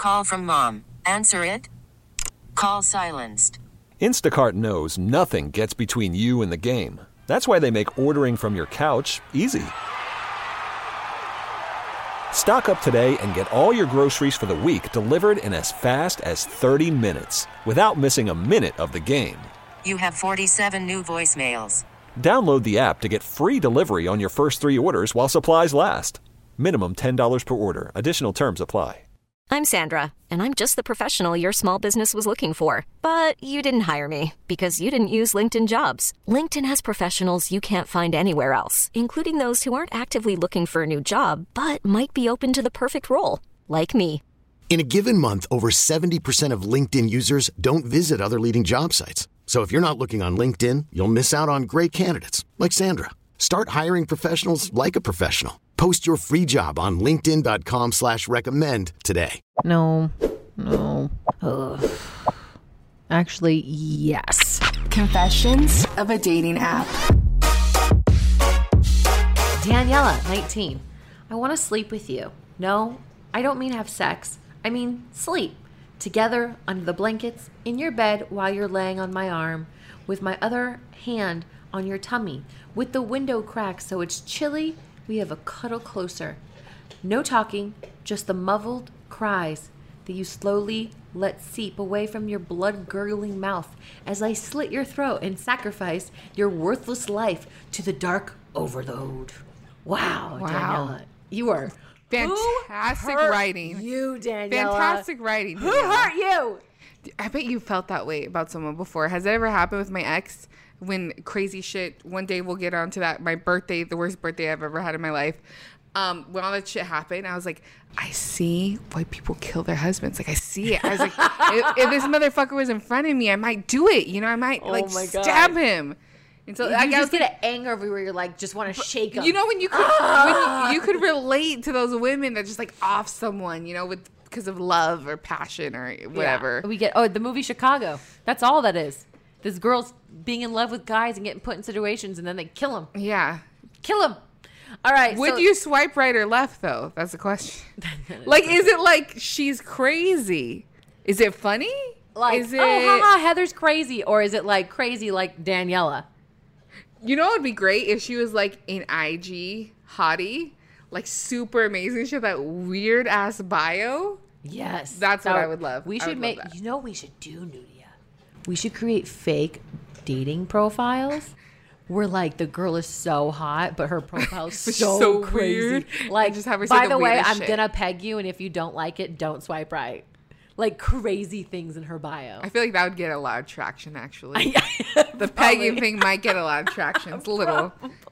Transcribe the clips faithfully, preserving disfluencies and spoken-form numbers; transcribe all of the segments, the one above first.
Call from mom. Answer it. Call silenced. Instacart knows nothing gets between you and the game. That's why they make ordering from your couch easy. Stock up today and get all your groceries for the week delivered in as fast as thirty minutes without missing a minute of the game. You have forty-seven new voicemails. Download the app to get free delivery on your first three orders while supplies last. Minimum ten dollars per order. Additional terms apply. I'm Sandra, and I'm just the professional your small business was looking for. But you didn't hire me because you didn't use LinkedIn Jobs. LinkedIn has professionals you can't find anywhere else, including those who aren't actively looking for a new job, but might be open to the perfect role, like me. In a given month, over seventy percent of LinkedIn users don't visit other leading job sites. So if you're not looking on LinkedIn, you'll miss out on great candidates like Sandra. Start hiring professionals like a professional. Post your free job on linkedin.com slash recommend today. No, no. Ugh. Actually, yes. Confessions of a dating app. Daniela, nineteen. I want to sleep with you. No, I don't mean have sex. I mean sleep. Together, under the blankets, in your bed while you're laying on my arm, with my other hand on your tummy, with the window cracked so it's chilly, we have a cuddle closer. No talking, just the muffled cries that you slowly let seep away from your blood-gurgling mouth as I slit your throat and sacrifice your worthless life to the dark overload. Wow, Wow. Daniela, you are... Fantastic Who hurt writing. You, Daniela. Fantastic writing. Who Daniela. hurt you? I bet you felt that way about someone before. Has that ever happened with my ex? When crazy shit, one day we'll get onto that. My birthday, the worst birthday I've ever had in my life. Um, when all that shit happened, I was like, I see why people kill their husbands. Like, I see it. I was like, if, if this motherfucker was in front of me, I might do it. You know, I might, Oh like, my God. stab him. And so You I just guess get an anger everywhere. You're like, just want to shake them. You know when you could when you, you could relate to those women that just like off someone, you know, with because of love or passion or whatever. Yeah. We get oh the movie Chicago. That's all that is. This girl's being in love with guys and getting put in situations, and then they kill him. Yeah, kill him. All right. Would so, you swipe right or left though? That's the question. Like, is it like she's crazy? Is it funny? like is it? Oh, haha, Heather's crazy, or is it like crazy like Daniela? You know what would be great if she was like an I G hottie, like super amazing. She had that weird ass bio. Yes, That's what I would love. We I should would make. love that. You know what we should do, Nudia? We should create fake dating profiles. Where like the girl is so hot, but her profile's so, so crazy. weird. Like, And just have her say by the the way, weirdest I'm shit. gonna peg you, and if you don't like it, don't swipe right. Like crazy things in her bio. I feel like that would get a lot of traction, actually. The pegging thing might get a lot of traction. It's a little.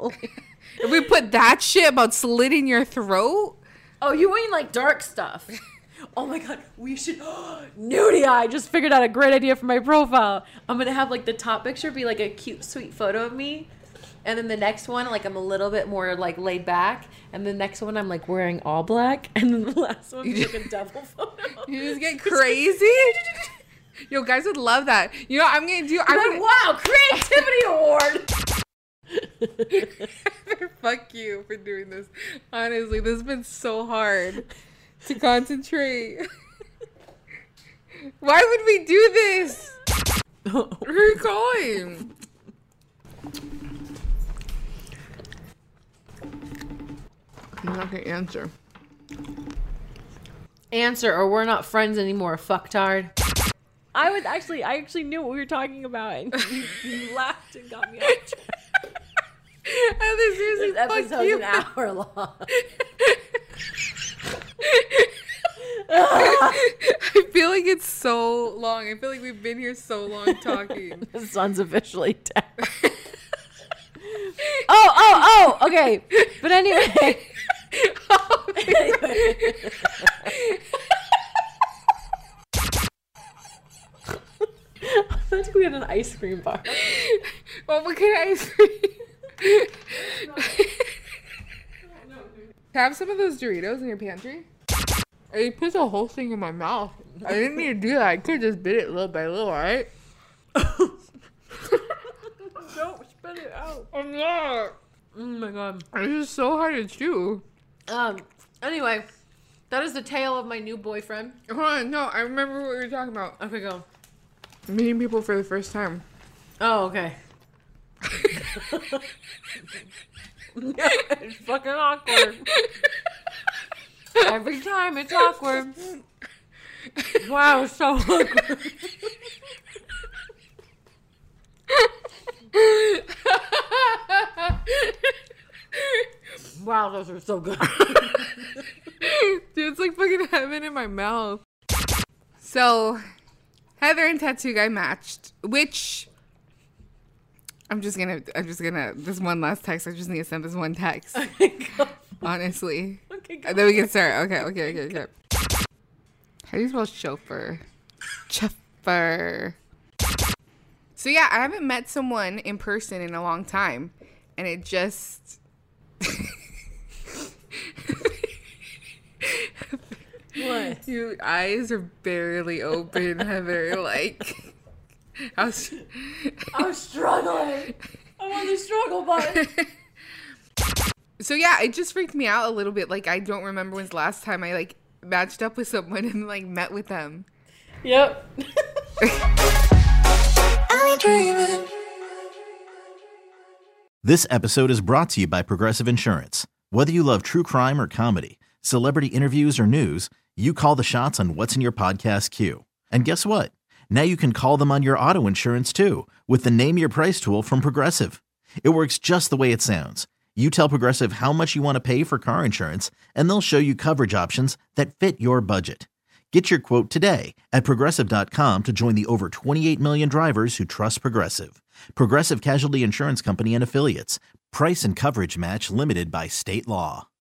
If we put that shit about slitting your throat. Oh, you mean like dark stuff? Oh my God, we should. Nudia, I just figured out a great idea for my profile. I'm gonna have like the top picture be like a cute, sweet photo of me. And then the next one, like I'm a little bit more like laid back. And the next one, I'm like wearing all black. And then the last one is like a double photo. You just get crazy. Yo, guys would love that. You know, I'm gonna do. I'm Like, gonna, wow, creativity award. Fuck you for doing this. Honestly, this has been so hard to concentrate. Why would we do this? Who are you calling? I'm not gonna answer. Answer, or we're not friends anymore, fucktard. I would actually, I actually knew what we were talking about, and you, you laughed and got me off track. And this This episode's you. an hour long. I feel like it's so long. I feel like we've been here so long talking. The sun's officially down. oh, oh, oh, okay. But anyway. anyway. I thought we had an ice cream bar. Well, what kind of ice cream? Have some of those Doritos in your pantry. I put the whole thing in my mouth. I didn't need to do that. I could just bit it little by little, right? Don't spit it out. I'm not. Oh my God. It's just so hard to chew. Um. Anyway, That is the tale of my new boyfriend. Hold on, no, I remember what we were talking about. Okay, go. Meeting people for the first time. Oh, okay. It's fucking awkward. Every time it's awkward. Wow, it's so awkward. Wow, those are so good. Dude, it's like fucking heaven in my mouth. So, Heather and Tattoo Guy matched, which I'm just gonna, I'm just gonna, this one last text, I just need to send this one text. Okay, go. Honestly. Okay, go. And then we can start. Okay, okay, okay, okay. How do you spell chauffeur? Chauffeur. So yeah, I haven't met someone in person in a long time. And it just... What? Your eyes are barely open, Heather. Like, I was, I'm struggling. I'm on the struggle button. So yeah, it just freaked me out a little bit. Like, I don't remember when's the last time I like matched up with someone and like met with them. Yep. I'm dreaming. This episode is brought to you by Progressive Insurance. Whether you love true crime or comedy, celebrity interviews or news, you call the shots on what's in your podcast queue. And guess what? Now you can call them on your auto insurance too with the Name Your Price tool from Progressive. It works just the way it sounds. You tell Progressive how much you want to pay for car insurance, and they'll show you coverage options that fit your budget. Get your quote today at Progressive dot com to join the over twenty-eight million drivers who trust Progressive. Progressive Casualty Insurance Company and Affiliates. Price and coverage match limited by state law.